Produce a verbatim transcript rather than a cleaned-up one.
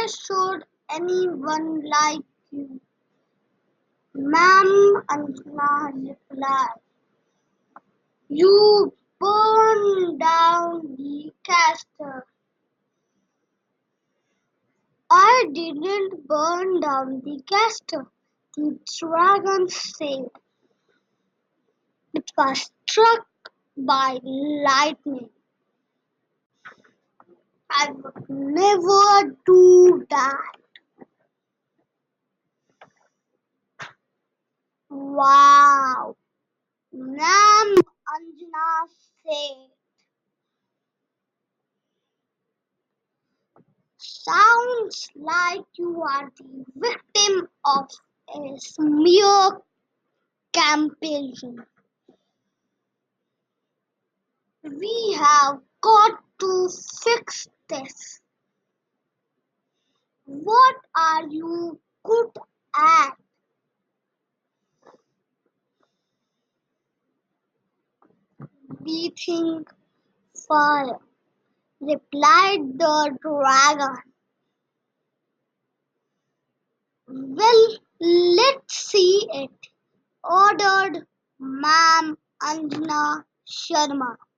Why should anyone like you? Ma'am Anjana replied, you burn down the castle. I didn't burn down the castle, the dragon said. It was struck by lightning. I would never do that. Wow, Nam Anjana said. Sounds like you are the victim of a smear campaign. We have got to fix this. What are you good at? Breathing fire, replied the dragon. Well, let's see it, ordered Ma'am Anjana Sharma.